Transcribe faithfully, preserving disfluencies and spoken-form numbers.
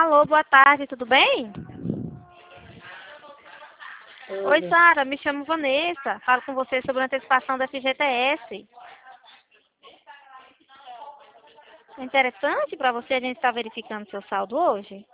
Alô, boa tarde, tudo bem? Oi, Tudo. Sara, me chamo Vanessa. Falo com você sobre a antecipação da F G T S. É interessante para você a gente estar verificando seu saldo hoje?